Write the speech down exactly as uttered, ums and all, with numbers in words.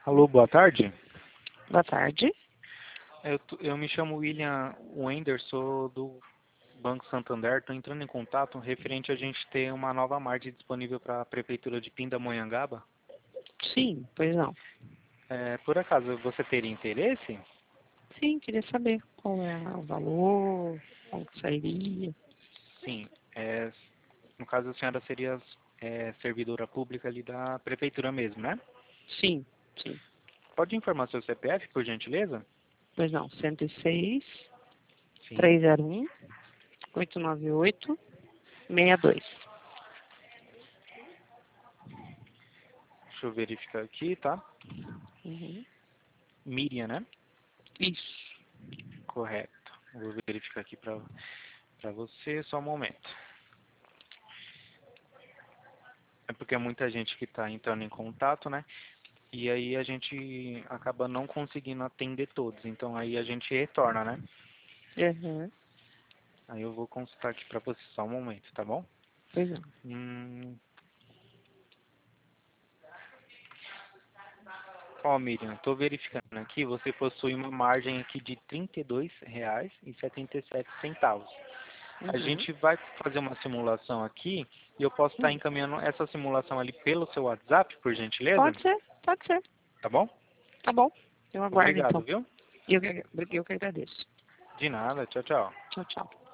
Alô, boa tarde. Boa tarde. Eu, tô- eu me chamo William Wender, sou do Banco Santander. Estou entrando em contato referente a gente ter uma nova margem disponível para a Prefeitura de Pindamonhangaba. Sim, pois não. É, por acaso você teria interesse? Sim, queria saber qual é o valor, qual que sairia. Sim. É, no caso, a senhora seria é, servidora pública ali da Prefeitura mesmo, né? Sim, sim. Pode informar seu C P F, por gentileza? Pois não, cento e seis, Sim. trezentos e um, oitocentos e noventa e oito, sessenta e dois. Deixa eu verificar aqui, tá? Uhum. Miriam, né? Isso. Correto. Vou verificar aqui para para você, só um momento. É porque é muita gente que está entrando em contato, né? E aí a gente acaba não conseguindo atender todos. Então aí a gente retorna, né? Uhum. Aí eu vou consultar aqui para você só um momento, tá bom? Pois não. Hum... Ó, Miriam, estou verificando aqui, você possui uma margem aqui de trinta e dois reais e setenta e sete centavos. A Uhum. gente vai fazer uma simulação aqui e eu posso estar Hum. encaminhando essa simulação ali pelo seu WhatsApp, por gentileza? Pode ser, pode ser. Tá bom? Tá bom. Eu aguardo Obrigado, então. viu? Eu que, eu que agradeço. De nada, tchau, tchau. Tchau, tchau.